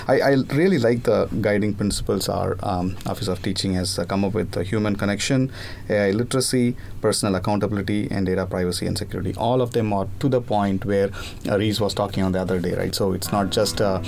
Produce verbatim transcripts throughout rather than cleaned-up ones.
I, I really like the guiding principles our um, Office of Teaching has uh, come up with: uh, human connection, A I literacy, personal accountability, and data privacy and security. All of them are to the point where uh, Reese was talking on the other day, right? So it's not just uh,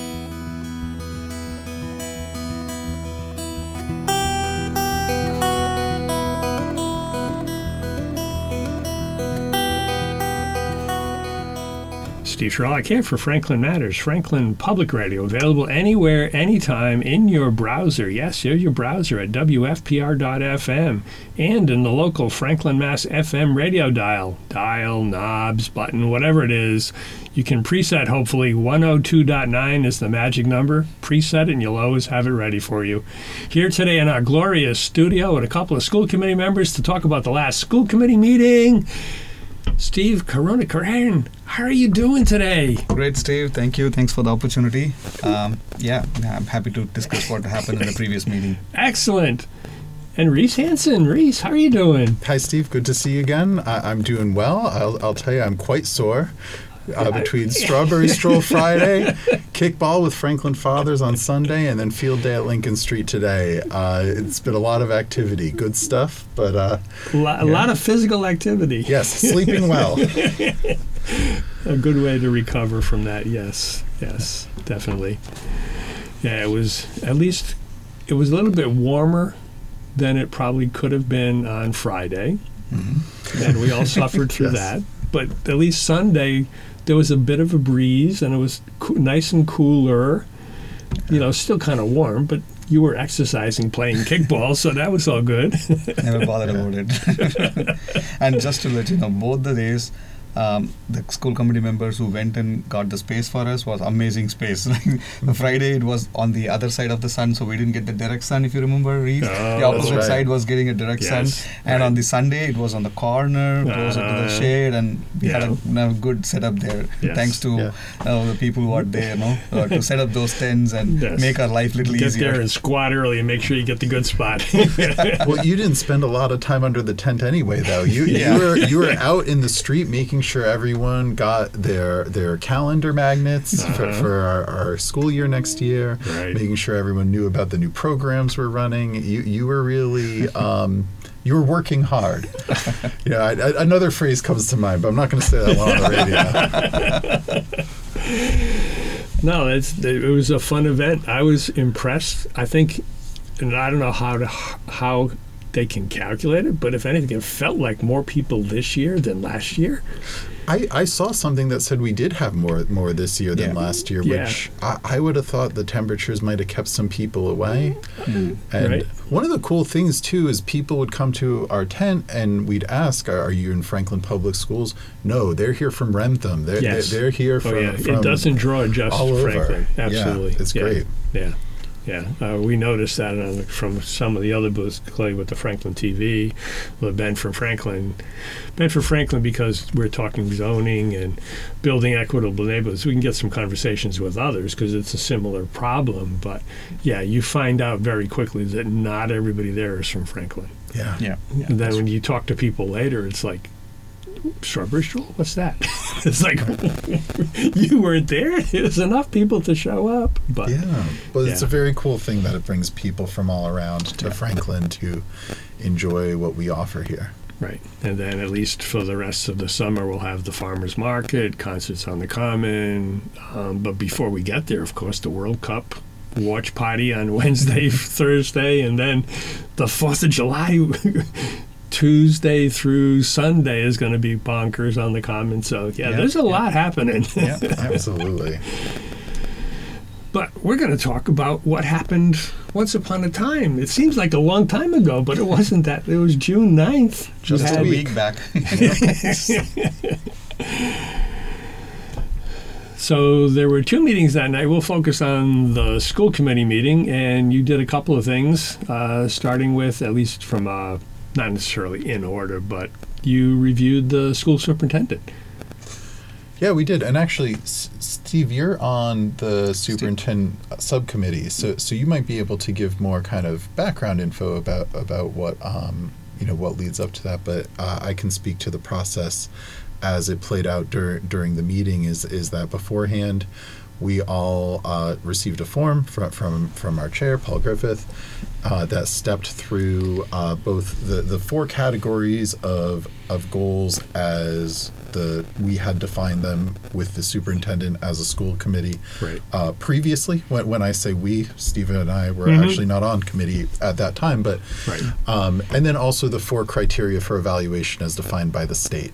Steve Sherlock here for Franklin Matters, Franklin Public Radio, available anywhere, anytime in your browser. Yes, here's your browser at W F P R dot F M and in the local Franklin, Mass F M radio dial. Dial, knobs, button, whatever it is. You can preset, hopefully. one oh two point nine is the magic number. Preset it and you'll always have it ready for you. Here today in our glorious studio with a couple of school committee members to talk about the last school committee meeting. Steve Karunakaran, how are you doing today? Great, Steve. Thank you. Thanks for the opportunity. Um, yeah, I'm happy to discuss what happened in the previous meeting. Excellent. And Reese Hansen. Reese, how are you doing? Hi, Steve. Good to see you again. I- I'm doing well. I'll, I'll tell you, I'm quite sore. Uh, between Strawberry Stroll Friday, kickball with Franklin Fathers on Sunday, and then field day at Lincoln Street today. Uh, it's been a lot of activity. Good stuff, but... Uh, a lot, yeah. lot of physical activity. Yes, sleeping well. A good way to recover from that, yes. Yes, definitely. Yeah, it was, at least, it was a little bit warmer than it probably could have been on Friday. Mm-hmm. And we all suffered through yes. that. But at least Sunday, there was a bit of a breeze, and it was co- nice and cooler. You know, still kind of warm, but you were exercising, playing kickball, so that was all good. Never bothered about it. And just to let you know, both the days, um, the school committee members who went and got the space for us was amazing space. The Friday, it was on the other side of the sun, so we didn't get the direct sun, if you remember, Reese. Oh, the opposite right. side was getting a direct yes, sun. And right. on the Sunday, it was on the corner, closer uh, to the shade, and we yeah. had a, you know, good setup there. Yes. Thanks to yeah. uh, the people who are there, you know, uh, to set up those tents and yes. make our life a little get easier. Get there and squat early and make sure you get the good spot. Well, you didn't spend a lot of time under the tent anyway, though. You yeah. you were you were out in the street making sure everyone got their their calendar magnets uh-huh. for, for our, our school year next year, right. making sure everyone knew about the new programs we're running. You you were really um, you were working hard. Yeah, I, I, another phrase comes to mind, but I'm not going to say that one on the radio. No, it's it was a fun event. I was impressed. I think, and I don't know how to how they can calculate it, but if anything, it felt like more people this year than last year. I, I saw something that said we did have more more this year than yeah. last year, Yeah. which I, I would have thought the temperatures might have kept some people away. Mm. And Right. one of the cool things, too, is people would come to our tent and we'd ask, are, are you in Franklin Public Schools? No, they're here from Rentham. They're, Yes. they're, they're here from, Oh yeah, from it doesn't draw just all over. Franklin. Absolutely, Yeah, it's yeah. great. Yeah, yeah. Uh, we noticed that on the, from some of the other booths, Clay with the Franklin T V, with Ben from Franklin, Ben for Franklin, because we're talking zoning and building equitable neighborhoods. We can get some conversations with others because it's a similar problem. But yeah, you find out very quickly that not everybody there is from Franklin. Yeah. Yeah. yeah. And then when you talk to people later, it's like, Strawberry Stroll? What's that? It's like, you weren't there. There's enough people to show up. But Yeah, but it's Yeah. a very cool thing that it brings people from all around to Yeah. Franklin to enjoy what we offer here. Right. And then at least for the rest of the summer, we'll have the farmers market, concerts on the Common. Um, but before we get there, of course, the World Cup watch party on Wednesday, Thursday, and then the fourth of July Tuesday through Sunday is going to be bonkers on the Common. So, yeah, Yeah, there's a yeah. lot happening. Yeah. Absolutely. But we're going to talk about what happened once upon a time. It seems like a long time ago, but it wasn't that. It was June ninth. Just You a had- week back. So there were two meetings that night. We'll focus on the school committee meeting, and you did a couple of things, uh, starting with, at least from, uh, not necessarily in order, but you reviewed the school superintendent. Yeah, we did. And actually, S- Steve, you're on the superintendent subcommittee, so so you might be able to give more kind of background info about about what um, you know what leads up to that. But uh, I can speak to the process as it played out dur- during the meeting. Is is that beforehand we all uh, received a form from from from our chair, Paul Griffith, uh, that stepped through uh, both the, the four categories of of goals as the we had defined them with the superintendent as a school committee. Right. Uh, previously, when, when I say we, Stephen and I were Mm-hmm. actually not on committee at that time, but Right. um, and then also the four criteria for evaluation as defined by the state.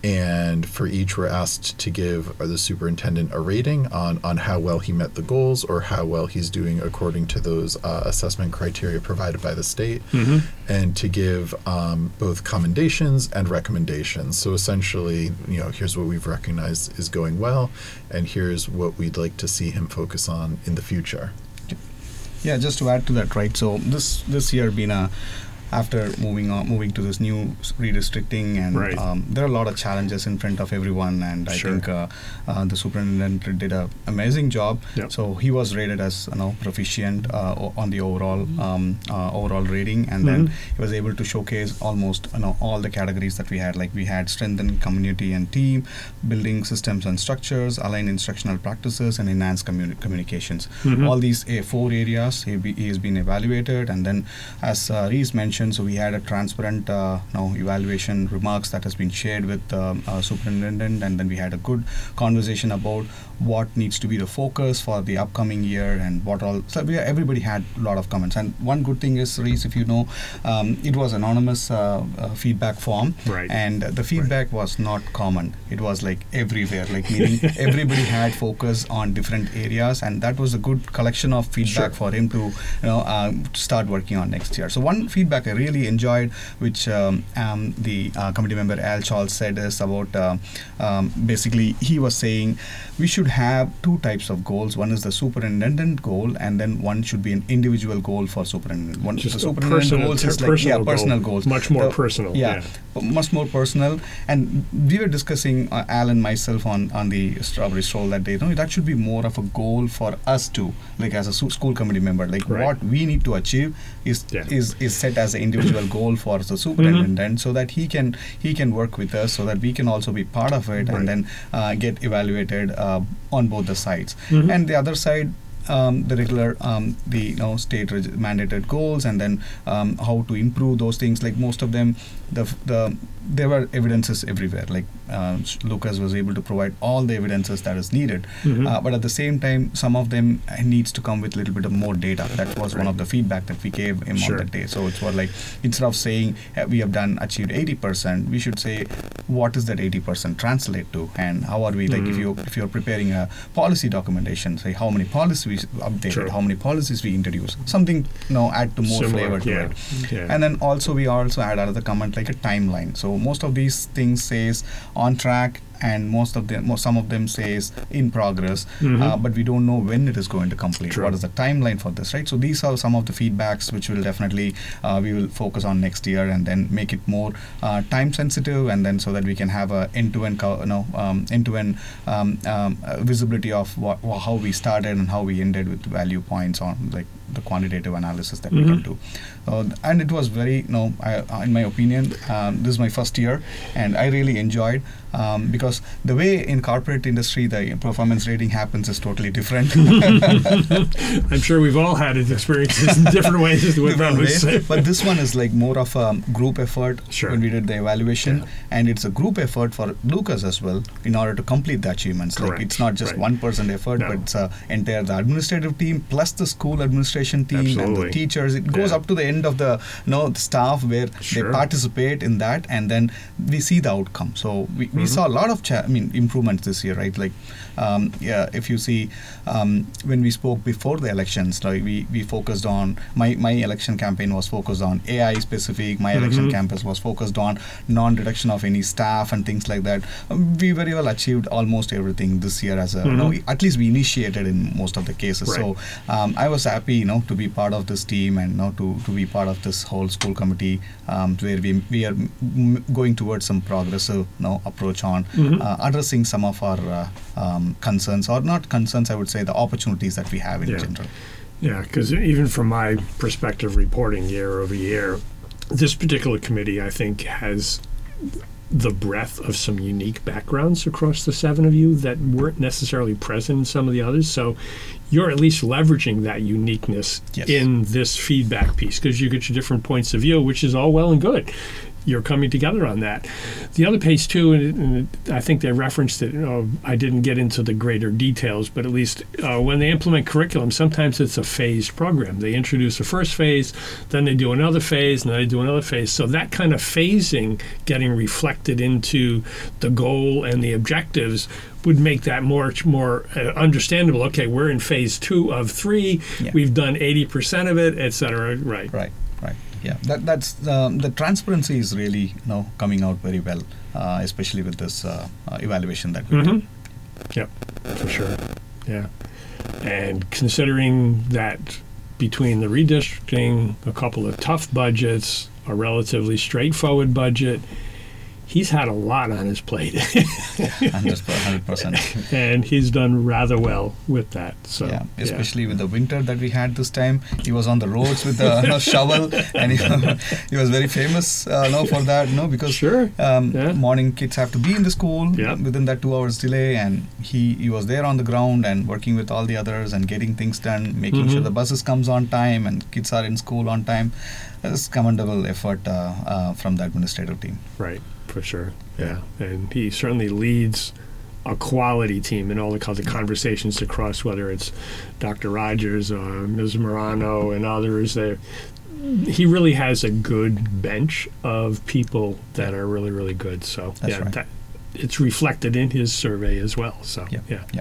And for each, we're asked to give the superintendent a rating on, on how well he met the goals or how well he's doing according to those uh, assessment criteria provided by the state, Mm-hmm. and to give um, both commendations and recommendations. So essentially, you know, here's what we've recognized is going well, and here's what we'd like to see him focus on in the future. Yeah, just to add to that, right? So this this year been a after moving on, moving to this new s- redistricting, and Right. um, there are a lot of challenges in front of everyone. And I Sure. think uh, uh, the superintendent did an amazing job. Yep. So he was rated as you know proficient uh, o- on the overall um, uh, overall rating, and then Mhm. he was able to showcase almost you know all the categories that we had. Like we had strengthen community and team, building systems and structures, align instructional practices, and enhance communi- communications. Mhm. All these uh, four areas he, be, he has been evaluated, and then as uh, Reese mentioned, so we had a transparent uh, you know, evaluation remarks that has been shared with um, uh, superintendent, and then we had a good conversation about what needs to be the focus for the upcoming year and what all. So we, everybody had a lot of comments, and one good thing is, Reese, if you know, um, it was anonymous uh, uh, feedback form, Right. and the feedback was not common. It was like everywhere, like meaning everybody had focus on different areas, and that was a good collection of feedback Sure. for him to you know um, start working on next year. So one feedback I really enjoyed, which um, um, the uh, committee member Al Charles said, is about uh, um, basically he was saying we should have two types of goals. One is the superintendent goal, and then one should be an individual goal for superintendent. One Just the a superintendent personal- goals is like personal yeah, personal goal. goals, Much more The- personal, Yeah, yeah. but much more personal. And we were discussing uh, Al and myself on on the strawberry stroll that day. You know, that should be more of a goal for us too, like as a su- school committee member. Like Right. what we need to achieve is Yeah. is is set as an individual goal for the superintendent, so that he can he can work with us, so that we can also be part of it, Right. and then uh, get evaluated uh, on both the sides. Mhm. And the other side, um, the regular um, the you know state reg- mandated goals, and then um, how to improve those things. Like most of them, the f- the there were evidences everywhere. Like uh, Lucas was able to provide all the evidences that is needed, Mhm. uh, but at the same time, some of them uh, needs to come with a little bit of more data. That was one of the feedback that we gave him Sure. on that day. So it's what like instead of saying uh, we have done achieved eighty percent, we should say what is that eighty percent translate to, and how are we like if Mhm. you if you're preparing a policy documentation, say how many policies we updated, Sure. how many policies we introduced, something you know add to more Similar, flavor to yeah. it. Yeah. And then also we also add another comment like a timeline. So most of these things says on track, and most of them, most, some of them says in progress, Mhm. uh, but we don't know when it is going to complete. True. What is the timeline for this, right? So these are some of the feedbacks which will definitely uh, we will focus on next year, and then make it more uh, time sensitive, and then so that we can have a end-to-end, co- you know, um, end-to-end um, um, uh, visibility of what, wha- how we started and how we ended with value points on like the quantitative analysis that we Mhm. can do. Uh, and it was very, you know, I, uh, in my opinion, um, this is my first year, and I really enjoyed um, because the way in corporate industry the performance rating happens is totally different. I'm sure we've all had experiences in different ways with Different those. ways. But this one is like more of a group effort Sure. when we did the evaluation, Yeah. and it's a group effort for Lucas as well in order to complete the achievements. Like Correct. it's not just Right. one person effort, No. but it's a entire the administrative team plus the school administration team and Absolutely. the teachers. It goes Yeah. up to the end of the you know the staff where Sure. they participate in that, and then we see the outcome. So we, we Mhm. saw a lot of cha- I mean improvements this year, right? Like um, yeah, if you see um, when we spoke before the elections, like we, we focused on my, my election campaign was focused on A I specific. My election Mhm. campus was focused on non-reduction of any staff and things like that. Um, we very well achieved almost everything this year as a you know, Mhm. at least we initiated in most of the cases. So um, I was happy, you know, to be part of this team and you know, to to be part of this whole school committee um, where we we are m- going towards some progressive you know, approach on Mhm. uh, addressing some of our uh, um, concerns, or not concerns, I would say the opportunities that we have in Yeah. general. Yeah, because even from my perspective, reporting year over year, this particular committee, I think, has the breadth of some unique backgrounds across the seven of you that weren't necessarily present in some of the others. So you're at least leveraging that uniqueness Yes. in this feedback piece because you get your different points of view, which is all well and good. You're coming together on that. The other piece too, and, and I think they referenced it, uh, I didn't get into the greater details, but at least uh, when they implement curriculum, sometimes it's a phased program. They introduce a first phase, then they do another phase, and then they do another phase. So that kind of phasing getting reflected into the goal and the objectives would make that more more uh, understandable. Okay, we're in phase two of three. Yeah. We've done eighty percent of it, et cetera. Right. Right, right. Yeah, that that's um, the transparency is really you know coming out very well, uh, especially with this uh, uh, evaluation that we Mm-hmm. did. Yep, for sure. Yeah. And considering that between the redistricting, a couple of tough budgets, a relatively straightforward budget, he's had a lot on his plate. one hundred percent. And he's done rather well with that. So Yeah, especially with the winter that we had this time, he was on the roads with the you know, shovel, and he, he was very famous, uh, no, for that, no, because Sure. um, Yeah. morning kids have to be in the school Yeah. within that two hours delay, and he he was there on the ground and working with all the others and getting things done, making Mhm. sure the buses comes on time and kids are in school on time. That's commendable effort uh, uh, from the administrative team. Right, for sure. Yeah. And he certainly leads a quality team in all the kinds of conversations across, whether it's Doctor Rogers or Miz Morano and others. They, he really has a good bench of people that are really, really good. So That's yeah, right. that, it's reflected in his survey as well. So Yeah. yeah. Yeah.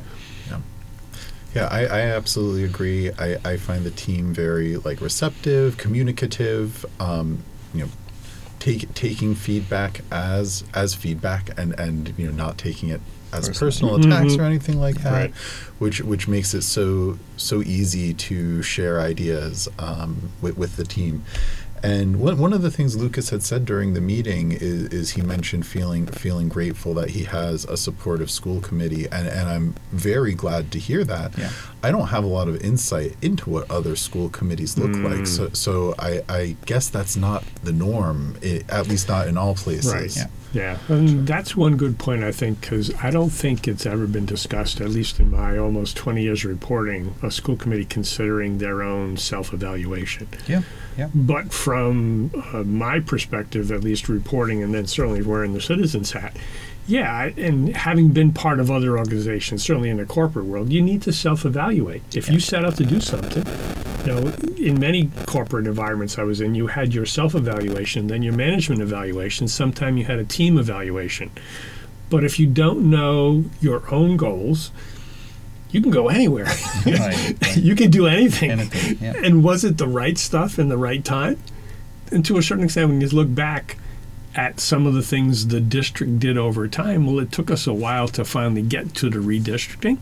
Yeah, I, I absolutely agree. I, I find the team very like receptive, communicative, um, you know, take, taking feedback as as feedback and, and you know not taking it as Personal. personal attacks Mhm. or anything like that, Right. which which makes it so so easy to share ideas um, with with the team. And one one of the things Lucas had said during the meeting is, is he mentioned feeling feeling grateful that he has a supportive school committee, and, and I'm very glad to hear that. Yeah. I don't have a lot of insight into what other school committees look Mm. like, so so I, I guess that's not the norm, i at least not in all places. Right. Yeah. Yeah, and that's one good point, I think, because I don't think it's ever been discussed, at least in my almost twenty years reporting, a school committee considering their own self-evaluation. Yeah. Yeah. But from uh, my perspective, at least reporting, and then certainly wearing the citizen's hat, yeah, I- and having been part of other organizations, certainly in the corporate world, you need to self-evaluate. If you set out to do something, you know, in many corporate environments I was in, you had your self-evaluation, then your management evaluation, sometime you had a team evaluation. But if you don't know your own goals, you can go anywhere. Right, right. You can do anything. Anything, yeah. And was it the right stuff in the right time? And to a certain extent, when you look back at some of the things the district did over time, well, it took us a while to finally get to the redistricting.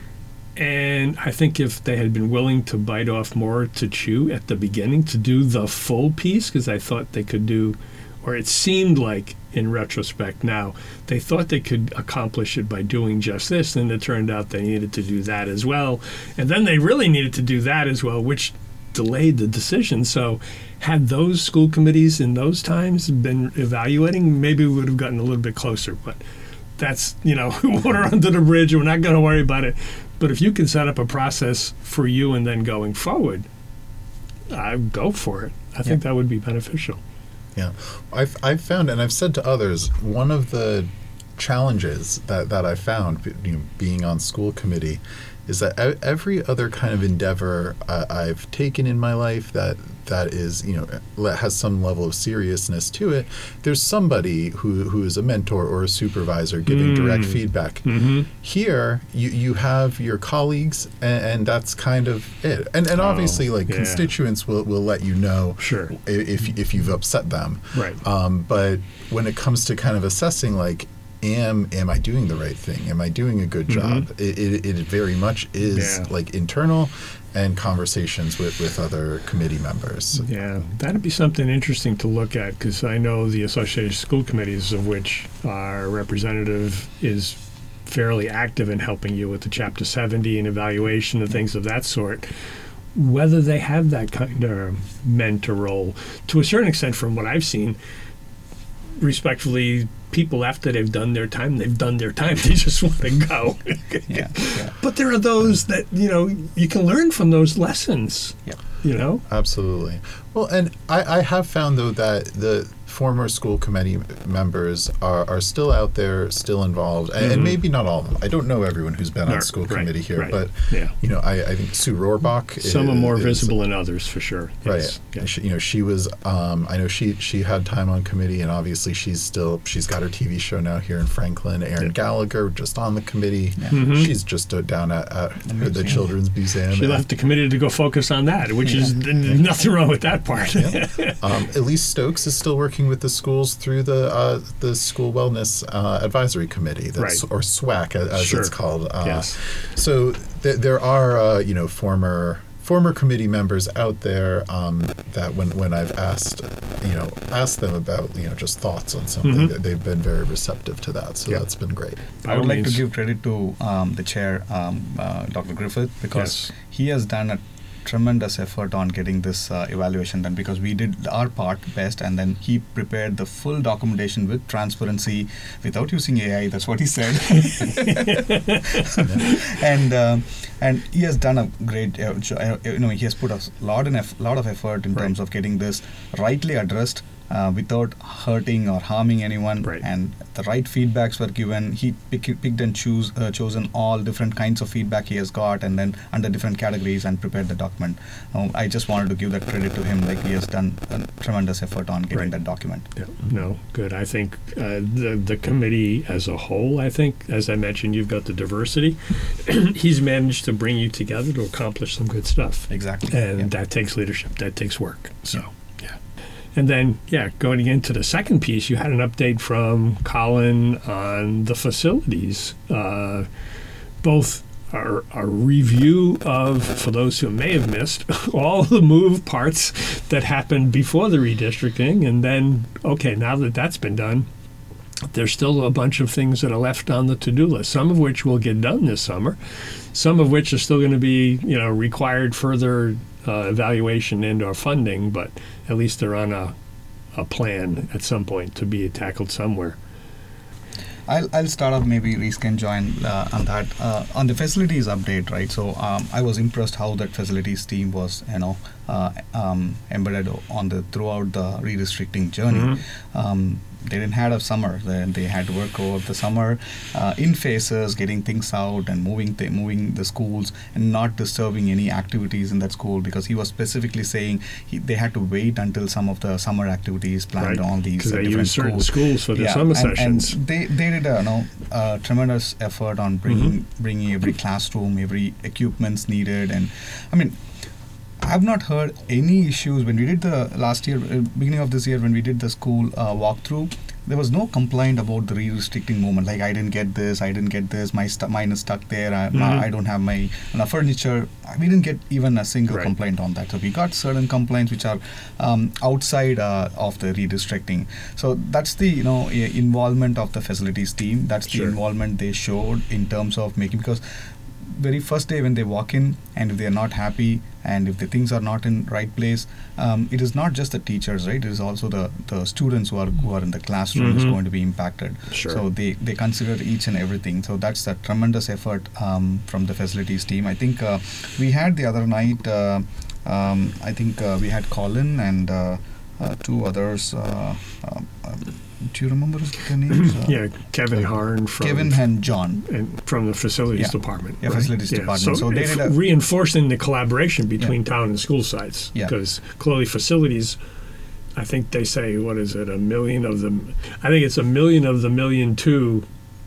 And I think if they had been willing to bite off more to chew at the beginning to do the full piece, because I thought they could do, or it seemed like in retrospect now, they thought they could accomplish it by doing just this, and it turned out they needed to do that as well. And then they really needed to do that as well, which delayed the decision. So had those school committees in those times been evaluating, maybe we would have gotten a little bit closer. But that's, you know, water under the bridge. We're not going to worry about it. But if you can set up a process for you and then going forward, I go for it. I think that would be beneficial. Yeah, I've I've found, and I've said to others, one of the challenges that that I found, you know, being on school committee, is that e- every other kind of endeavor uh, I've taken in my life that that is, you know, le- has some level of seriousness to it, there's somebody who who is a mentor or a supervisor giving Mm. direct feedback. Mm-hmm. Here, you, you have your colleagues, and, and that's kind of it. And and Oh, obviously, like yeah. constituents will, will let you know Sure. i- if if you've upset them. Right. Um, but when it comes to kind of assessing, like, am am I doing the right thing? Am I doing a good job? Mhm. It, it, it very much is Yeah. like internal and conversations with, with other committee members. Yeah, that'd be something interesting to look at, because I know the Associated School Committees, of which our representative is fairly active in helping you with the Chapter seventy and evaluation and things of that sort, whether they have that kind of mentor role. To a certain extent, from what I've seen, respectfully, people after they've done their time, they've done their time. They just want to go. Yeah, yeah. But there are those that, you know, you can learn from those lessons. Yeah. You know? Absolutely. Well, and I, I have found, though, that the former school committee members are, are still out there, still involved, and, Mm-hmm. and maybe not all of them. I don't know everyone who's been No, on school right, committee here, right. but, Yeah. you know, I, I think Sue Rohrbach Some are is- more is- visible than others, for sure. Right. Yes. Yeah. She, you know, she was. Um, I know she she had time on committee, and obviously she's still. She's got her T V show now here in Franklin. Erin Yeah. Gallagher just on the committee. Mhm. She's just uh, down at, at the museum. Children's Museum. She And, left the committee to go focus on that, which is n- nothing wrong with that part. um, Elise Stokes is still working with the schools through the uh, the School Wellness uh, Advisory Committee, that's, Right. or SWAC as, as Sure. it's called. Uh, Yes. So th- there are uh, you know former. Former committee members out there um, that when, when I've asked, you know, asked them about, you know, just thoughts on something, Mhm. that they've been very receptive to that. So Yeah. that's been great. By I would all like to means. give credit to um, the chair, um, uh, Doctor Griffith, because Yes. he has done a tremendous effort on getting this uh, evaluation done, because we did our part best, and then he prepared the full documentation with transparency without using A I. That's what he said. and um, and he has done a great uh, jo- uh, you know he has put a lot in eff- lot of effort in Right. terms of getting this rightly addressed, uh, without hurting or harming anyone. Right. And the right feedbacks were given. He pick, picked and choose uh, chosen all different kinds of feedback he has got, and then under different categories, and prepared the document. Um, I just wanted to give that credit to him. Like, he has done a tremendous effort on getting Right. that document. Yeah, no, good. I think uh, the the committee as a whole, I think, as I mentioned, you've got the diversity. He's managed to bring you together to accomplish some good stuff. Exactly. And Yeah. that takes leadership. That takes work. So, yeah. And then, yeah, going into the second piece, you had an update from Colin on the facilities, uh, both a, a review of, for those who may have missed, all the move parts that happened before the redistricting, and then, okay, now that that's been done, there's still a bunch of things that are left on the to-do list, some of which will get done this summer, some of which are still going to be, you know, required further uh, evaluation and or funding, but at least they're on a, a plan at some point to be tackled somewhere. I'll, I'll start off, maybe Reese can join uh, on that. Uh, on the facilities update, right? So um, I was impressed how that facilities team was, you know, uh, um, embedded on the throughout the redistricting journey. Mhm. Um, they didn't have a summer. They, they had to work over the summer uh, in phases, getting things out and moving th- moving the schools and not disturbing any activities in that school, because he was specifically saying he, they had to wait until some of the summer activities planned Right, on these because uh, they different use certain schools. schools for the Yeah, summer and, sessions. and they they did a you know, uh, tremendous effort on bringing Mm-hmm. bringing every classroom, every equipments needed, and I mean, I've not heard any issues when we did the last year, uh, beginning of this year, when we did the school uh, walkthrough. There was no complaint about the re-restricting movement. Like, I didn't get this, I didn't get this, my stu- mine is stuck there, I, my, Mhm. I don't have my uh, furniture. We didn't get even a single Right. complaint on that. So we got certain complaints which are um, outside uh, of the redistricting. So that's the you know i- involvement of the facilities team. That's the Sure. involvement they showed in terms of making, because very first day when they walk in, and if they are not happy, and if the things are not in right place, um, it is not just the teachers, right? It is also the, the students who are who are in the classroom who's Mhm. going to be impacted. Sure. So they, they consider each and everything. So that's a tremendous effort um, from the facilities team. I think uh, we had the other night. Uh, um, I think uh, we had Colin and uh, uh, two others. Uh, um, um, do you remember their names? Uh, yeah, Kevin Harn from Kevin and John. and from the facilities Yeah. department. Yeah, right? facilities department. So, So they if did a- reinforcing the collaboration between town and school sites. Yeah. Because clearly facilities, I think they say, what is it, a million of them, I think it's a million of the million two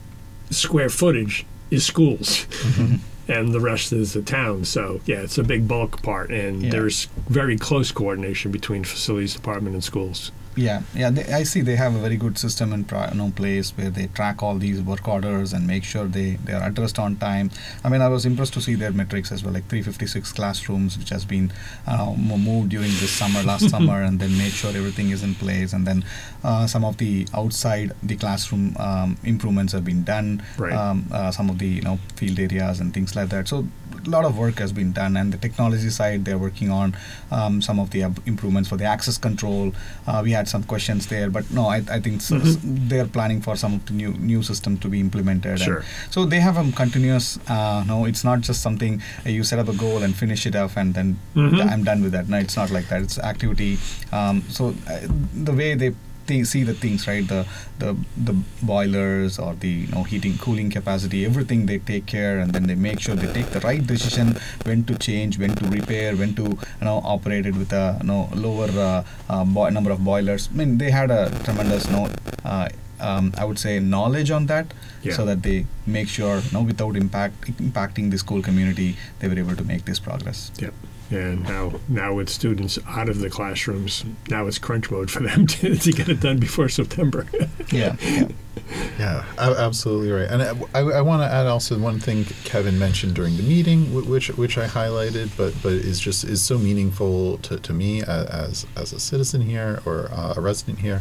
square footage is schools. Mhm. And the rest is the town. So, yeah, it's a big bulk part. And Yeah. there's very close coordination between facilities department and schools. Yeah, yeah. They, I see they have a very good system in pra- you know, place where they track all these work orders and make sure they, they are addressed on time. I mean, I was impressed to see their metrics as well, like three hundred fifty-six classrooms, which has been uh, mo- moved during this summer, last summer, and then made sure everything is in place. And then uh, some of the outside the classroom um, improvements have been done. Right. Um, uh, some of the you know field areas and things like that. So a lot of work has been done, and the technology side, they're working on um, some of the uh, improvements for the access control. Uh, we had some questions there, but no, I, I think so, Mm-hmm. they're planning for some of the new new systems to be implemented. Sure. And so they have a continuous. Uh, no, it's not just something uh, you set up a goal and finish it off, and then Mhm. I'm done with that. No, it's not like that. It's activity. Um, so uh, the way they th- see the things, right? The the the boilers or the you know heating, cooling capacity, everything they take care, and then they make sure they take the right decision when to change, when to repair, when to you know operate it with a you know lower uh, uh, bo- number of boilers. I mean, they had a tremendous you know, uh, um, I would say knowledge on that, Yeah. so that they make sure you know without impact impacting the school community, they were able to make this progress. Yep. And now, now with students out of the classrooms, now it's crunch mode for them to, to get it done before September. Yeah. yeah. Yeah, a- absolutely right. And I, I, I want to add also one thing Kevin mentioned during the meeting, wh- which which I highlighted, but but is just is so meaningful to, to me as as a citizen here or uh, a resident here,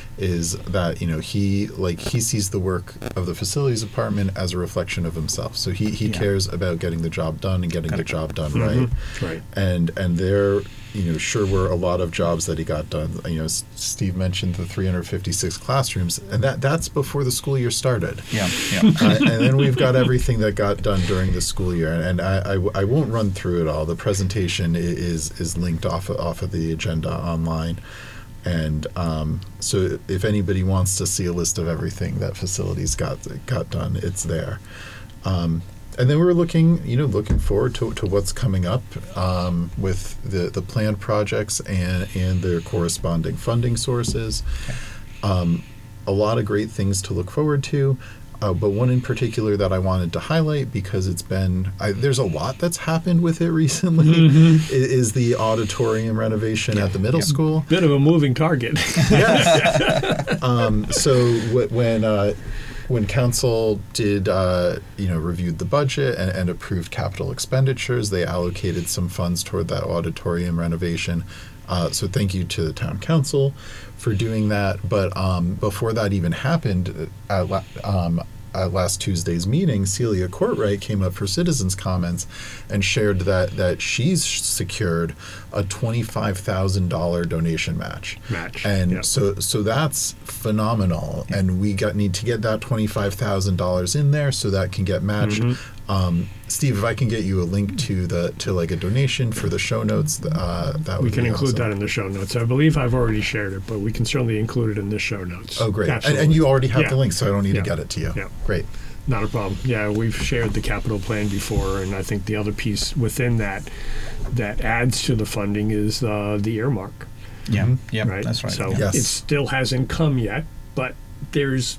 is that you know he like he sees the work of the facilities department as a reflection of himself. So he, he Yeah. cares about getting the job done and getting Correct. the job done Mhm. right. Right. And and there, you know, sure were a lot of jobs that he got done. You know, S- Steve mentioned the three hundred fifty-six classrooms, and that that's before the school year started. Yeah. Yeah. Uh, and then we've got everything that got done during the school year, and, and I, I w- I won't run through it all. The presentation i- is is linked off of, off of the agenda online, and um, so if anybody wants to see a list of everything that facilities got got done, it's there. Um, and then we're looking, you know, looking forward to, to what's coming up um, with the, the planned projects and, and their corresponding funding sources. Um, a lot of great things to look forward to, uh, but one in particular that I wanted to highlight because it's been, I, there's a lot that's happened with it recently, Mhm. i- is the auditorium renovation Yeah, at the middle yeah. school. Bit of a moving target. Yes. um, so wh- when uh, when council did uh, you know reviewed the budget and, and approved capital expenditures, they allocated some funds toward that auditorium renovation. Uh, so thank you to the town council for doing that. But um, before that even happened, at la- um, at last Tuesday's meeting, Celia Courtwright came up for citizens' comments and shared that that she's secured a twenty-five thousand dollars donation match. Match. And Yep. so so that's phenomenal. And we got need to get that twenty-five thousand dollars in there so that can get matched. Mhm. Um, Steve, if I can get you a link to the to like a donation for the show notes, uh, that would We can be include awesome. that in the show notes. I believe I've already shared it, but we can certainly include it in the show notes. Oh, great. And, Absolutely. and you already have Yeah. the link, so I don't need Yeah. to get it to you. Yeah. Great. Not a problem. Yeah, we've shared the capital plan before, and I think the other piece within that that adds to the funding is uh, the earmark, Yeah. Mhm. Yeah. right? That's right. So yeah. Yes. it still hasn't come yet, but there's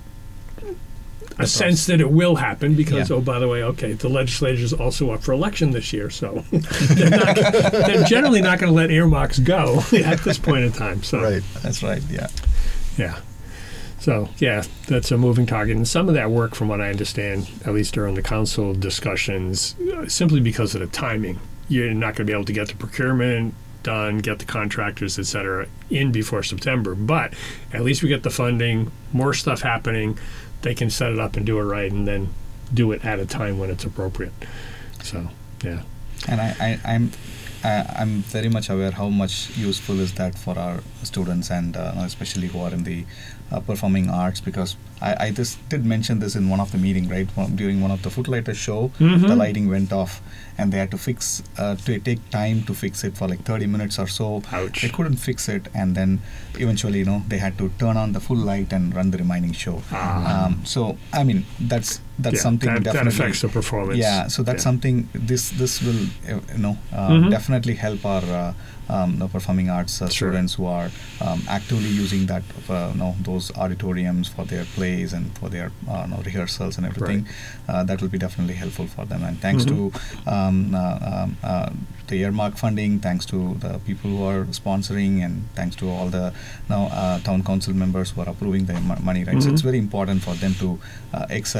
a The sense that it will happen because, Yeah. oh, by the way, okay, the legislature is also up for election this year, so they're, not, they're generally not going to let earmarks go at this point in time. So Right. That's right. Yeah. yeah. So, yeah, that's a moving target. And some of that work, from what I understand, at least during the council discussions, uh, simply because of the timing. You're not going to be able to get the procurement done, get the contractors, et cetera, in before September. But at least we get the funding, more stuff happening. They can set it up and do it right and then do it at a time when it's appropriate. So, yeah. And I, I, I'm uh, I'm very much aware how much useful is that for our students and uh, especially who are in the uh, performing arts, because I, I just did mention this in one of the meeting, right? One- During one of the Footlighters show, Mhm. the lighting went off and they had to fix, uh, to take time to fix it for like thirty minutes or so. Ouch. They couldn't fix it, and then eventually, you know, they had to turn on the full light and run the remaining show. Ah. Um, so, I mean, that's that's Yeah, something that, that definitely affects the performance. yeah, so that's Yeah. something. This this will uh, you know uh, Mhm. definitely help our uh, um, the performing arts uh, Sure. students who are um, actively using that uh, you know those auditoriums for their plays and for their uh, you know, rehearsals and everything. Uh, that will be definitely helpful for them. And thanks Mhm. to um, uh, um, uh, the earmark funding, thanks to the people who are sponsoring, and thanks to all the now uh, town council members who are approving the mo- money. Right, so Mhm. it's very important for them to uh, excel in what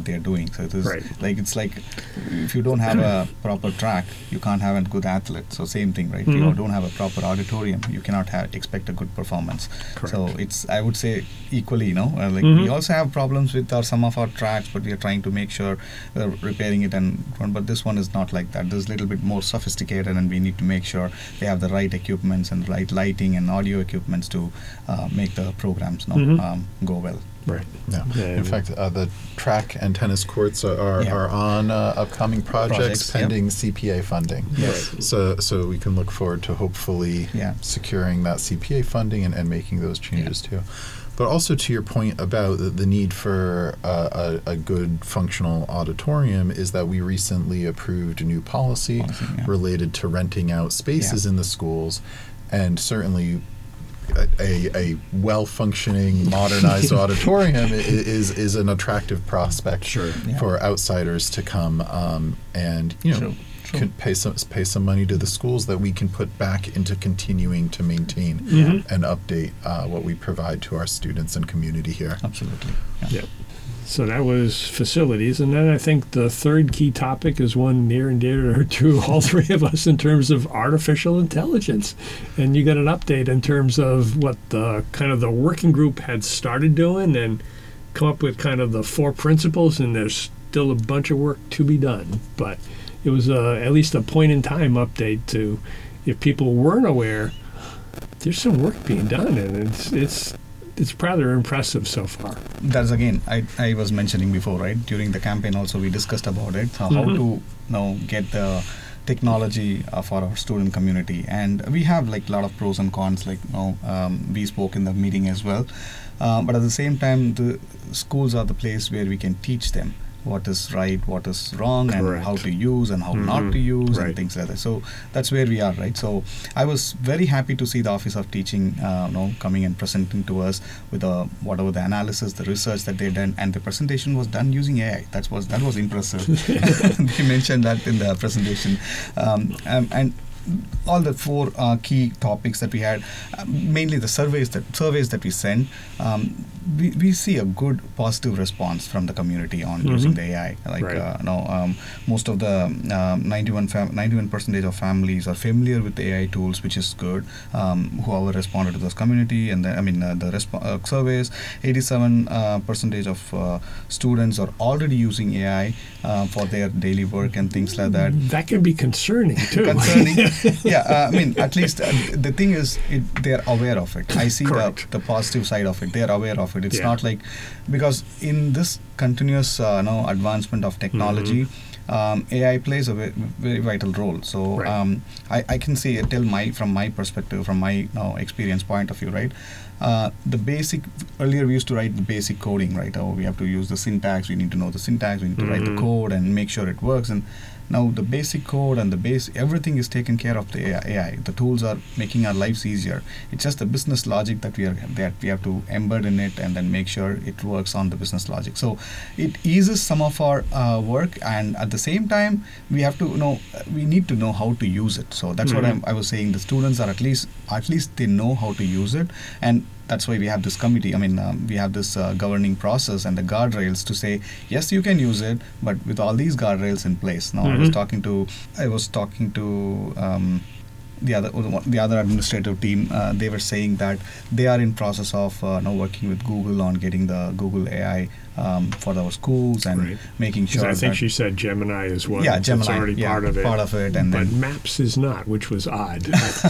what they're doing. So it is Right. like it's like if you don't have a proper track, you can't have a good athlete. So same thing, right? If Mhm. you don't have a proper auditorium, you cannot have expect a good performance. Correct. So it's I would say equally, you know, uh, like Mhm. we also have problems with our some of our tracks, but we are trying to make sure we're repairing it. And but this one is not like that. This is a little bit more sophisticated, and we need to make sure they have the right equipments and right lighting and audio equipments to uh, make the programs, you know, Mhm. um, go well. Right. Yeah. Yeah. In fact, uh, the track and tennis courts are, are, Yeah. are on uh, upcoming projects, Projects, yep. pending C P A funding. Yes. So, so we can look forward to hopefully Yeah. securing that C P A funding and, and making those changes too. But also to your point about the, the need for uh, a, a good functional auditorium is that we recently approved a new policy Policy, yeah. related to renting out spaces Yeah. in the schools, and certainly a, a, a well-functioning, modernized auditorium i- is is an attractive prospect Sure. Yeah. for outsiders to come um, and you know True, true. can pay some pay some money to the schools that we can put back into continuing to maintain Mhm. and update uh, what we provide to our students and community here. Absolutely. Yeah. Yep. So that was facilities. And then I think the third key topic is one near and dear to all three of us in terms of artificial intelligence. And you got an update in terms of what the kind of the working group had started doing and come up with kind of the four principles. And there's still a bunch of work to be done. But it was uh, at least a point in time update to, if people weren't aware, there's some work being done. And it's, it's, it's rather impressive so far. That's again, I, I was mentioning before, right? During the campaign also we discussed about it, so how Mhm. to you know, get the technology uh, for our student community. And we have like a lot of pros and cons, like you know, um, we spoke in the meeting as well. Uh, but at the same time, the schools are the place where we can teach them what is right, what is wrong, Correct. and how to use and how Mhm. not to use Right. and things like that. So that's where we are, right? So I was very happy to see the Office of Teaching, uh, you know, coming and presenting to us with uh, whatever the analysis, the research that they done, and the presentation was done using A I. That was that was impressive. They mentioned that in the presentation, um, um, and all the four uh, key topics that we had, uh, mainly the surveys that surveys that we sent, um, we, we see a good positive response from the community on Mhm. using the A I. Like Right. uh, no, um, most of the um, ninety-one fam- ninety-one percentage of families are familiar with the A I tools, which is good. Um, whoever responded to this community and the, I mean uh, the resp- uh, surveys, eighty-seven uh, percentage of uh, students are already using A I uh, for their daily work and things like that. That can be concerning too. Concerning, yeah. Uh, I mean, at least uh, the thing is, it, they are aware of it. I see the, Correct. the positive side of it. They are aware of it. It's Yeah. not like because in this continuous, uh, no advancement of technology. Um, A I plays a ve- very vital role. So Right. um, I, I can say, tell my from my perspective, from my you know, experience point of view, right? Uh, the basic earlier we used to write the basic coding, right? Oh, we have to use the syntax. We need to know the syntax. We need to write the Mhm. code and make sure it works. And now the basic code and the base everything is taken care of the A I. A I. The tools are making our lives easier. It's just the business logic that we are that we have to embed in it and then make sure it works on the business logic. So it eases some of our uh, work, and at the same time we have to you know we need to know how to use it. So that's what Mhm. I'm, I was saying. The students are at least at least they know how to use it, and that's why we have this committee. I mean, um, we have this uh, governing process and the guardrails to say, yes, you can use it, but with all these guardrails in place. Now, I was Mhm. talking to, I was talking to um, the other, the other administrative team. Uh, they were saying that they are in process of uh, now working with Google on getting the Google A I um, for our schools and Right. making sure. I think that, she said Gemini is one. yeah, It's Gemini, already yeah, part of it. part of it, and but then Maps is not, which was odd.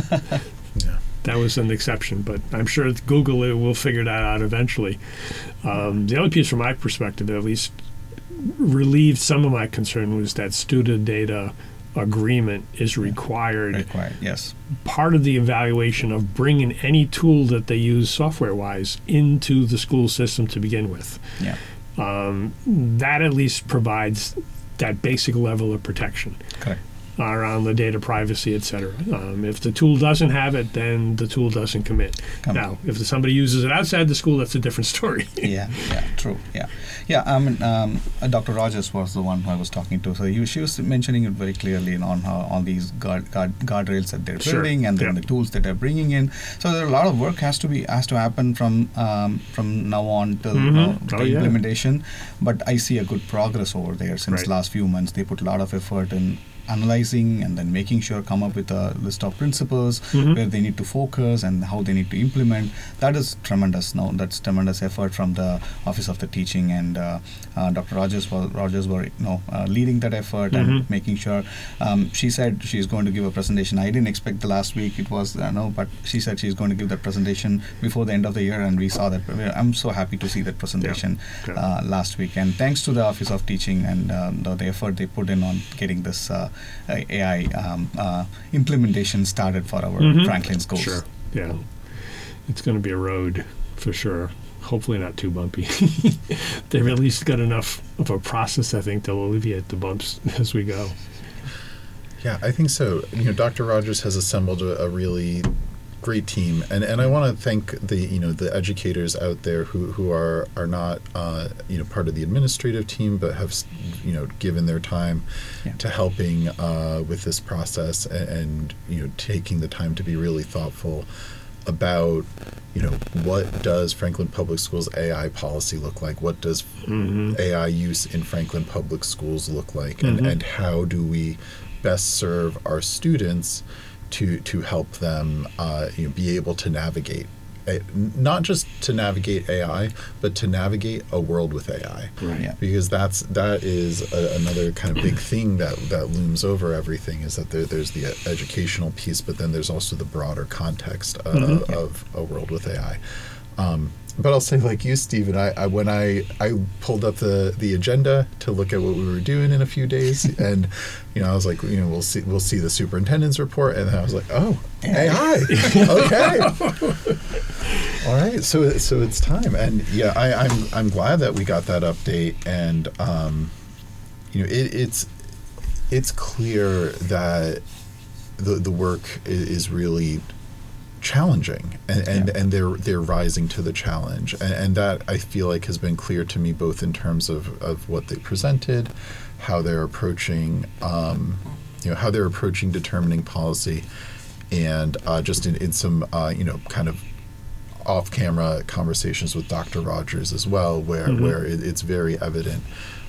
Yeah. That was an exception, but I'm sure it's Google it will figure that out eventually. Um, the other piece, from my perspective, at least, relieved some of my concern was that student data agreement is required. required. Yes. Part of the evaluation of bringing any tool that they use software-wise into the school system to begin with. Yeah. Um, that at least provides that basic level of protection. Correct. around the data privacy, et cetera. Um, if the tool doesn't have it, then the tool doesn't commit. Come now, if somebody uses it outside the school, that's a different story. yeah, yeah, true. Yeah, yeah. I mean, um, uh, Doctor Rogers was the one who I was talking to. So you, she was mentioning it very clearly on how on these guard, guard guardrails that they're Sure. building, and then Yeah. the tools that they're bringing in. So there are a lot of work has to be has to happen from um, from now on till Mhm. uh, Oh, the yeah. implementation. But I see a good progress over there since Right. last few months. They put a lot of effort in analyzing and then making sure come up with a list of principles Mhm. where they need to focus and how they need to implement. That is tremendous. No, that's tremendous effort from the Office of the Teaching, and uh, uh, Doctor Rogers was Rogers were you know uh, leading that effort Mhm. and making sure. Um, she said she's going to give a presentation. I didn't expect the last week it was uh, no, but she said she's going to give that presentation before the end of the year, and we saw that. I'm so happy to see that presentation Yeah. uh, last week, and thanks to the Office of Teaching and um, the, the effort they put in on getting this uh, uh, A I um, uh, implementation started for our Mhm. Franklin schools. Sure. Yeah. It's going to be a road for sure. Hopefully not too bumpy. They've at least got enough of a process, I think, to alleviate the bumps as we go. Yeah, I think so. You know, Doctor Rogers has assembled a, a really great team, and, and I want to thank the you know the educators out there who, who are are not uh, you know part of the administrative team, but have you know given their time Yeah. to helping uh, with this process, and, and you know taking the time to be really thoughtful about you know what does Franklin Public Schools A I policy look like? What does Mhm. A I use in Franklin Public Schools look like? Mhm. And and how do we best serve our students to to help them uh, you know, be able to navigate, a, not just to navigate A I, but to navigate a world with A I. Right. Yeah. Because that's that is a, another kind of big thing that, that looms over everything, is that there, there's the educational piece, but then there's also the broader context uh, Mhm. of a world with A I. Um, but I'll say, like you, Stephen, I, I when I, I pulled up the, the agenda to look at what we were doing in a few days, and you know I was like, you know, we'll see we'll see the superintendent's report, and then I was like, oh, A I, okay, all right, so so it's time, and yeah, I, I'm I'm glad that we got that update, and um, you know, it, it's it's clear that the the work is, is really challenging, and and, Yeah. and they're they're rising to the challenge, and, and that I feel like has been clear to me, both in terms of, of what they presented, how they're approaching um, you know how they're approaching determining policy, and uh, just in, in some uh, you know kind of off-camera conversations with Doctor Rogers as well, where Mhm. where it, it's very evident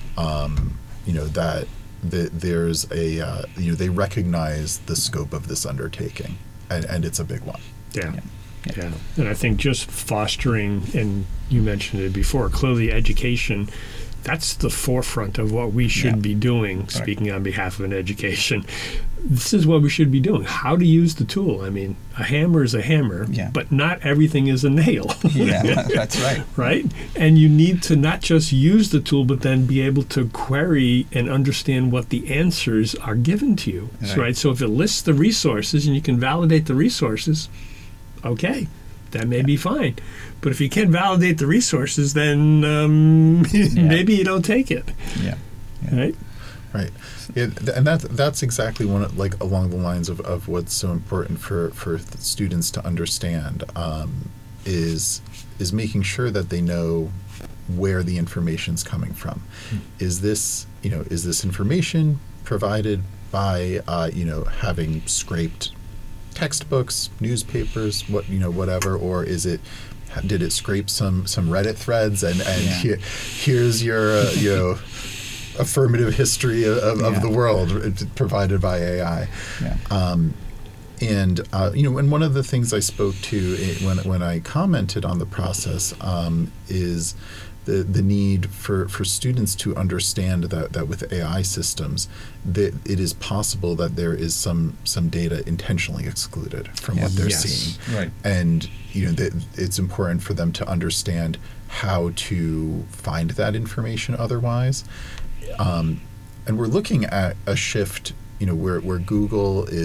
um, you know that that there's a uh, you know they recognize the scope of this undertaking, and, and it's a big one. Yeah. Yeah. Yeah. And I think just fostering, and you mentioned it before, clearly education, that's the forefront of what we should Yeah. be doing, speaking on behalf of an education. This is what we should be doing. How to use the tool. I mean, a hammer is a hammer, Yeah. but not everything is a nail. Yeah, that's right. Right? And you need to not just use the tool, but then be able to query and understand what the answers are given to you. Right. Right? So if it lists the resources and you can validate the resources, okay, that may be fine. But if you can't validate the resources, then um, maybe you don't take it. Yeah. Right? Right, yeah, th- and that's that's exactly one of, like along the lines of, of what's so important for for the students to understand um, is is making sure that they know where the information's coming from. Hmm. Is this you know is this information provided by uh, you know having scraped textbooks, newspapers, what you know whatever, or is it did it scrape some some Reddit threads and and Yeah. here, here's your uh, you know affirmative history of, of, Yeah. of the world uh, provided by A I. Yeah. Um, and uh, you know, and one of the things I spoke to i- when when I commented on the process um, is the the need for, for students to understand that, that with A I systems, that it is possible that there is some some data intentionally excluded from what Yes. they're Yes. seeing, Right. and you know that it's important for them to understand how to find that information otherwise. Um, and we're looking at a shift, you know, where, where Google is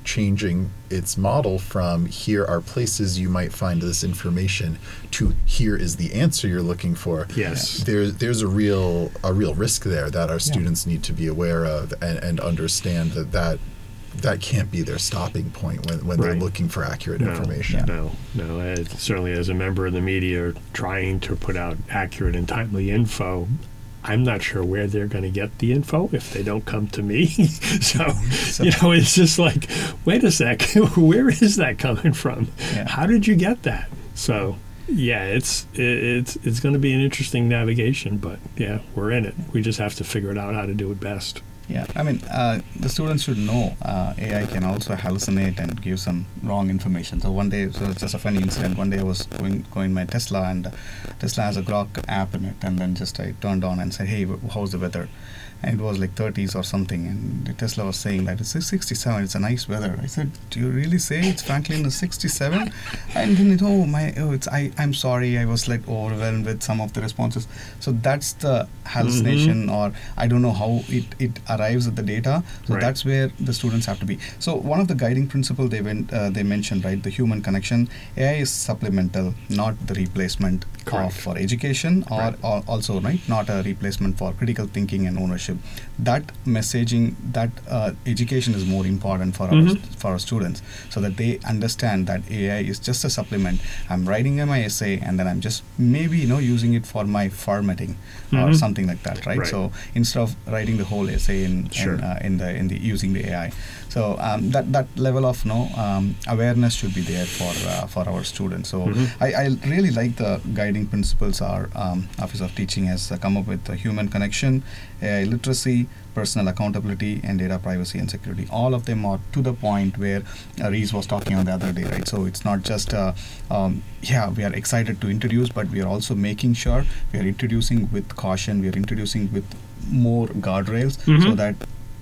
changing its model from here are places you might find this information to here is the answer you're looking for. Yes. There, there's a real a real risk there that our students need to be aware of and, and understand that, that that can't be their stopping point when, when Right. they're looking for accurate No, information. No, no. Uh, certainly, as a member of the media trying to put out accurate and timely info, I'm not sure where they're going to get the info if they don't come to me. so, you know, it's just like, wait a sec, where is that coming from? Yeah. How did you get that? So, yeah, it's it, it's it's going to be an interesting navigation, but yeah, we're in it. We just have to figure it out how to do it best. Yeah, I mean, uh, the students should know uh, A I can also hallucinate and give some wrong information. So one day, so it's just a funny incident. One day I was going going my Tesla, and uh, Tesla has a Grok app in it, and then just I turned on and said, "Hey, wh- how's the weather?" And it was like thirties or something, and the Tesla was saying that it's sixty-seven. It's a nice weather. I said, "Do you really say it's Franklin is sixty-seven?" And then it, oh my, oh, it's I. I'm sorry. I was like overwhelmed with some of the responses. So that's the hallucination, or I don't know how it it arrives at the data. So Right. that's where the students have to be. So one of the guiding principle they went uh, they mentioned, right, the human connection. A I is supplemental, not the replacement Correct. of for education, or, Right. or also right, not a replacement for critical thinking and ownership. That messaging, that uh, education is more important for our Mhm. for our students, so that they understand that A I is just a supplement. I'm writing my essay, and then I'm just maybe you know using it for my formatting or Mhm. something like that, right? Right. So instead of writing the whole essay in Sure. in, uh, in the in the using the A I, so um, that that level of no um, awareness should be there for uh, for our students. So Mhm. I, I really like the guiding principles our um, Office of Teaching has uh, come up with: the human connection, A I literacy, personal accountability, and data privacy and security. All of them are to the point where uh, Reese was talking on the other day, right? So it's not just uh, um, yeah, we are excited to introduce, but we are also making sure we are introducing with caution. We are introducing with more guardrails, so Mhm. that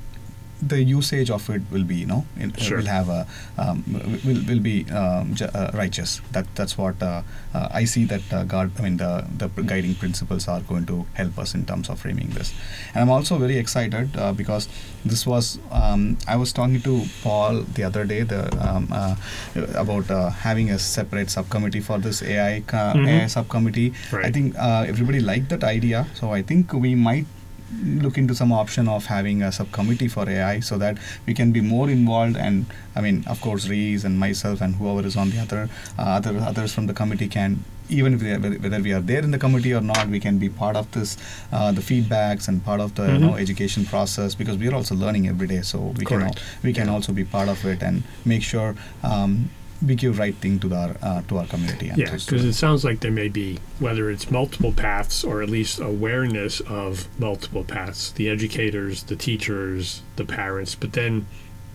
the usage of it will be, you know, in, Sure. will have a um, will will be um, ju- uh, righteous. That that's what uh, uh, I see. That uh, God, I mean, the the guiding principles are going to help us in terms of framing this. And I'm also very excited uh, because this was um, I was talking to Paul the other day the um, uh, about uh, having a separate subcommittee for this A I ca- Mhm. A I subcommittee. Right. I think uh, everybody liked that idea, so I think we might look into some option of having a subcommittee for A I, so that we can be more involved. And I mean, of course, Reese and myself and whoever is on the other uh, other others from the committee can, even if they are, whether we are there in the committee or not, we can be part of this uh, the feedbacks and part of the you know Mhm. education process, because we are also learning every day. So we can al- Correct. we can Yeah. also be part of it and make sure um, we give right thing to our uh, to our community. And Yeah, to because students. it sounds like there may be, whether it's multiple paths or at least awareness of multiple paths, the educators, the teachers, the parents, but then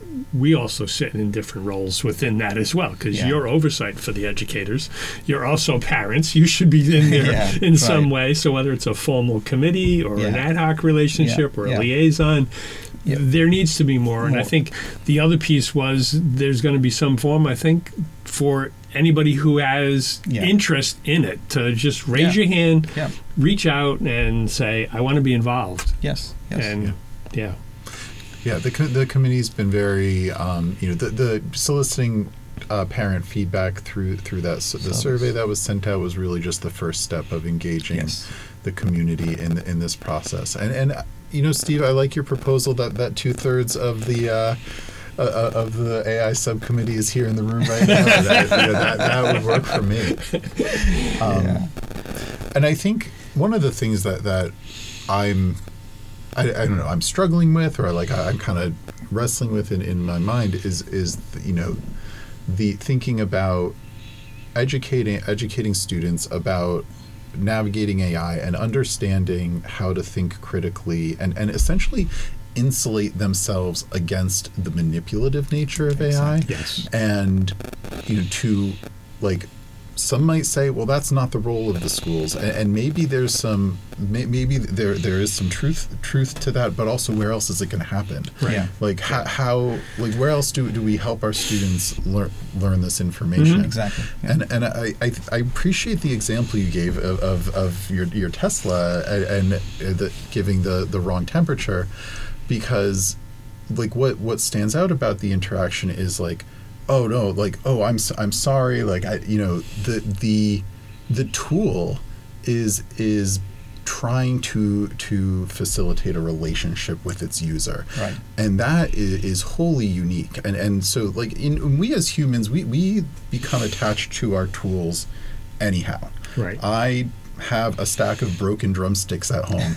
we also sit in different roles within that as well, because Yeah. you're oversight for the educators. You're also parents. You should be in there Yeah, in some right. way. So whether it's a formal committee or an Yeah. ad hoc relationship Yeah, or yeah. a liaison, Yeah. there needs to be more. And I More. think the other piece was there's going to be some form, I think, for anybody who has Yeah. interest in it to just raise Yeah. your hand, Yeah. reach out and say, I want to be involved. Yes. Yes. And yeah. Yeah, the co- the committee's been very, um, you know, the, the soliciting uh, parent feedback through through that s- the Service. survey that was sent out was really just the first step of engaging Yes. the community in in this process. And and uh, you know, Steve, I like your proposal that that two thirds of the uh, uh, uh, of the A I subcommittee is here in the room right now. that, you know, that that would work for me. Um, Yeah. And I think one of the things that that I'm I, I don't know I'm struggling with, or like I, I'm kind of wrestling with in, in my mind is is the, you know the thinking about educating educating students about navigating A I and understanding how to think critically and, and essentially insulate themselves against the manipulative nature of A I. Yes. And you know to like some might say, well, that's not the role of the schools, and, and maybe there's some may, maybe there there is some truth truth to that, but also where else is it going to happen? Right. Yeah. Like how, how like where else do, do we help our students learn learn this information? Mhm. Exactly. Yeah. And and I, I I appreciate the example you gave of, of, of your your Tesla and, and the, giving the, the wrong temperature, because like what what stands out about the interaction is like, oh no, like oh I'm s- I'm sorry, like I you know the the the tool is is trying to to facilitate a relationship with its user, Right. and that is, is wholly unique. And and so like in we as humans, we we become attached to our tools anyhow. Right. I have a stack of broken drumsticks at home,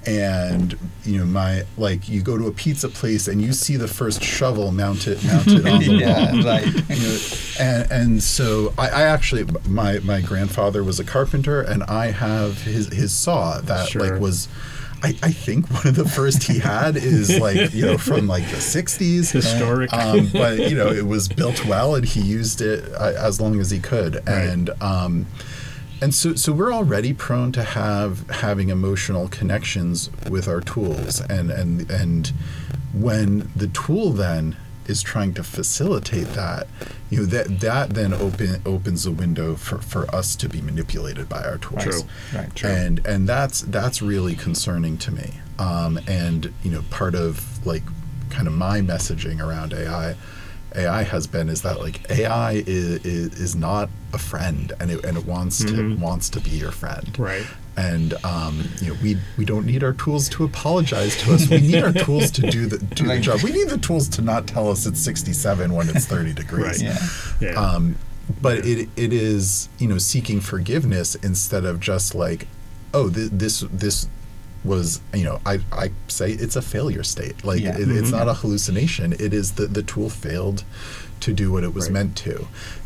and you know my like you go to a pizza place and you see the first shovel mounted mounted on the Yeah, wall, right. You know, and and so I, I actually my my grandfather was a carpenter, and I have his his saw that Sure. like was. I, I think one of the first he had is like you know from like the sixties, Historic. um, but you know it was built well and he used it uh, as long as he could, Right. and um, and so so we're already prone to have having emotional connections with our tools, and and and when the tool then is trying to facilitate that, you know that that then open opens a window for, for us to be manipulated by our tools. True. Right. True. And and that's that's really concerning to me. Um, and you know, part of like kind of my messaging around A I, A I has been is that like A I is is, is not a friend, and it and it wants Mhm. to wants to be your friend. Right. And um, you know, we we don't need our tools to apologize to us. We need our tools to do the do the Right. job. We need the tools to not tell us it's sixty-seven when it's thirty degrees. Right. Yeah. Yeah. Um, but it it is you know seeking forgiveness instead of just like, oh th- this this was you know I, I say it's a failure state. Like Yeah. it, it's Mhm. not a hallucination. It is the the tool failed to do what it was Right. meant to,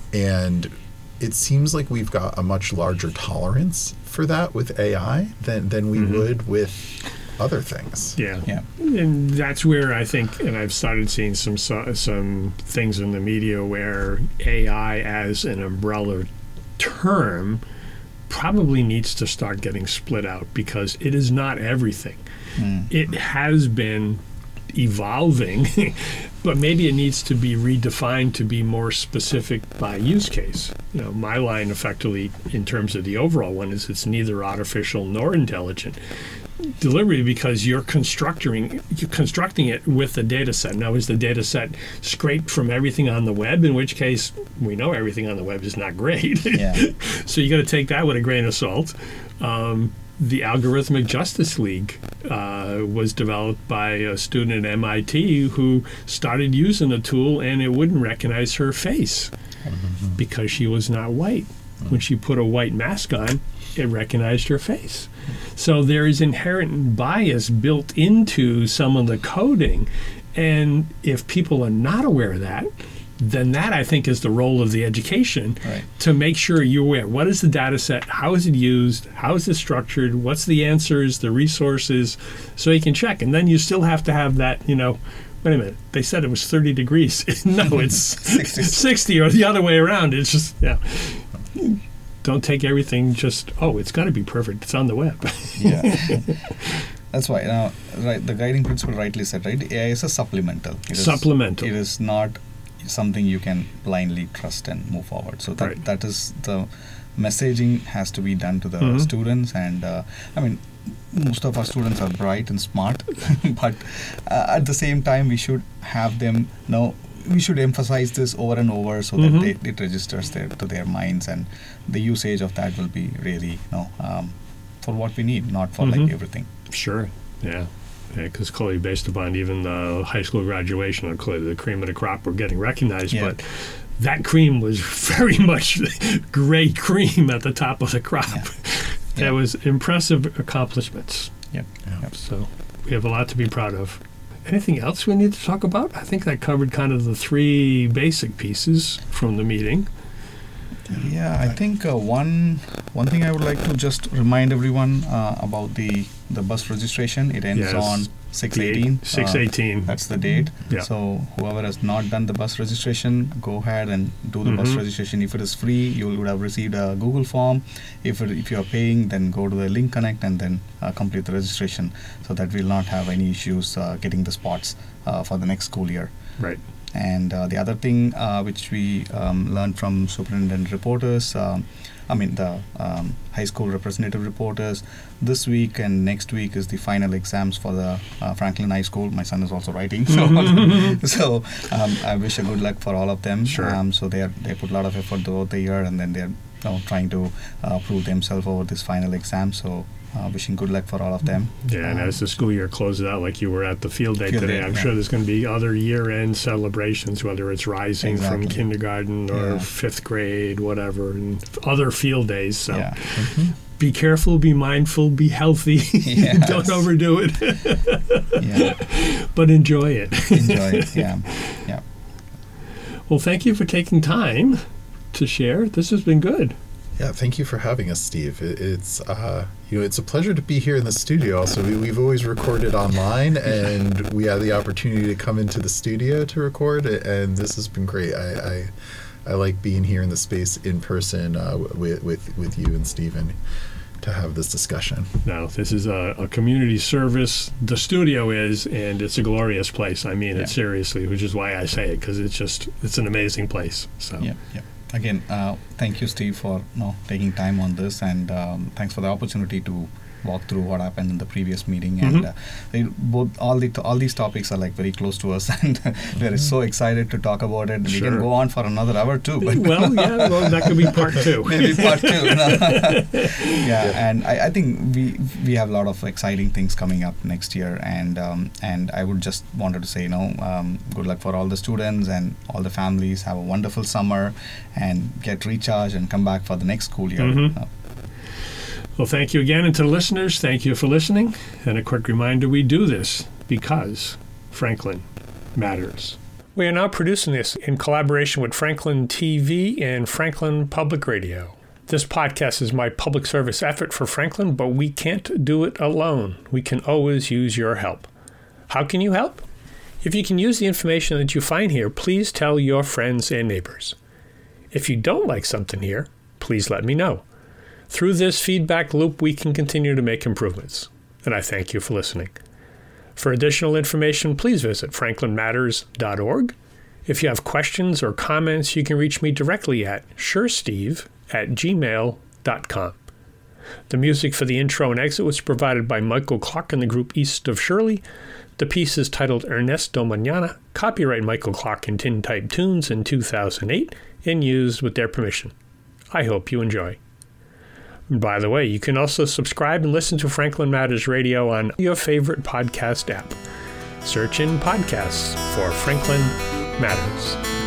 and it seems like we've got a much larger tolerance for that with A I than than we Mhm. would with other things. Yeah. Yeah. And that's where I think, and I've started seeing some so- some things in the media where A I as an umbrella term probably needs to start getting split out, because it is not everything. Mm. It has been evolving, but maybe it needs to be redefined to be more specific by use case. You know, my line effectively in terms of the overall one is it's neither artificial nor intelligent. Deliberately because you're constructing you're constructing it with the data set. Now, is the data set scraped from everything on the web? In which case, we know everything on the web is not great. Yeah. So you got to take that with a grain of salt. Um, the Algorithmic Justice League uh, was developed by a student at M I T who started using a tool and it wouldn't recognize her face because she was not white. When she put a white mask on, it recognized her face. So there is inherent bias built into some of the coding. And if people are not aware of that, then that, I think, is the role of the education Right. to make sure you're aware. What is the data set? How is it used? How is it structured? What's the answers, the resources, so you can check. And then you still have to have that, you know, wait a minute, they said it was thirty degrees. No, it's sixty. sixty or the other way around. It's just, yeah. Don't take everything just, oh, it's got to be perfect. It's on the web. Yeah. That's why. Now, right, the guiding principle rightly said, right? A I is a supplemental. It is, Supplemental. It is not something you can blindly trust and move forward. So that Right. that is the messaging has to be done to the Mhm. students. And uh, I mean, most of our students are bright and smart, but uh, at the same time, we should have them know. We should emphasize this over and over so Mhm. that they, it registers their, to their minds, and the usage of that will be really, you know, um, for what we need, not for Mhm. like everything. Sure. Yeah. Yeah, because clearly, based upon even the high school graduation, and clearly the cream of the crop were getting recognized, Yeah. but that cream was very much gray cream at the top of the crop. Yeah. That Yeah. was impressive accomplishments. Yep. Yeah. So we have a lot to be proud of. Anything else we need to talk about? I think that covered kind of the three basic pieces from the meeting. Yeah, I think uh, one one thing I would like to just remind everyone uh, about the the bus registration. It ends Yes. on six eighteen. six eighteen. That's the date. Yeah. So whoever has not done the bus registration, go ahead and do the bus Mhm. registration. If it is free, you would have received a Google form. If it, if you are paying, then go to the Link Connect and then uh, complete the registration, so that we'll not have any issues uh, getting the spots uh, for the next school year. Right. And uh, the other thing uh, which we um, learned from superintendent reporters, um, I mean the um, high school representative reporters, this week and next week is the final exams for the uh, Franklin High School. My son is also writing, so so um, I wish a good luck for all of them. Sure. Um, so they are, they put a lot of effort throughout the year, and then they're you know, trying to uh, prove themselves over this final exam. So uh, wishing good luck for all of them. Yeah, and um, as the school year closes out, like you were at the field day Field today, day, I'm yeah. sure there's going to be other year-end celebrations, whether it's rising Exactly. from kindergarten or Yeah. fifth grade, whatever, and other field days. So yeah. be careful, be mindful, be healthy. Yes. Don't overdo it, yeah. but enjoy it. Enjoy it. Yeah. Yeah. Well, thank you for taking time to share. This has been good. Yeah, thank you for having us, Steve. It, it's uh, you know, it's a pleasure to be here in the studio. Also, we, we've always recorded online, and we had the opportunity to come into the studio to record, and this has been great. I I, I like being here in the space in person uh, with with with you and Stephen to have this discussion. No, this is a, a community service. The studio is, and it's a glorious place. I mean Yeah. it seriously, which is why I say it, because it's just it's an amazing place. So. Yeah. Yeah. Again, uh, thank you, Steve, for you know, taking time on this, and um, thanks for the opportunity to walk through what happened in the previous meeting. And Mhm. uh, they, both all the all these topics are like very close to us, and we're so excited to talk about it. We Sure. can go on for another hour too. But Well, yeah, well, that could be part two. maybe part two. No. yeah, and I, I think we we have a lot of exciting things coming up next year, and um, and I would just wanted to say, you know, um, good luck for all the students and all the families. Have a wonderful summer, and get recharged and come back for the next school year. Mhm. Uh, Well, thank you again, and to the listeners, thank you for listening. And a quick reminder, we do this because Franklin matters. We are now producing this in collaboration with Franklin T V and Franklin Public Radio. This podcast is my public service effort for Franklin, but we can't do it alone. We can always use your help. How can you help? If you can use the information that you find here, please tell your friends and neighbors. If you don't like something here, please let me know. Through this feedback loop, we can continue to make improvements. And I thank you for listening. For additional information, please visit franklin matters dot org. If you have questions or comments, you can reach me directly at suresteve at gmail dot com. The music for the intro and exit was provided by Michael Clark and the group East of Shirley. The piece is titled Ernesto Mañana, copyright Michael Clark and Tintype Tunes in two thousand eight, and used with their permission. I hope you enjoy. By the way, you can also subscribe and listen to Franklin Matters Radio on your favorite podcast app. Search in podcasts for Franklin Matters.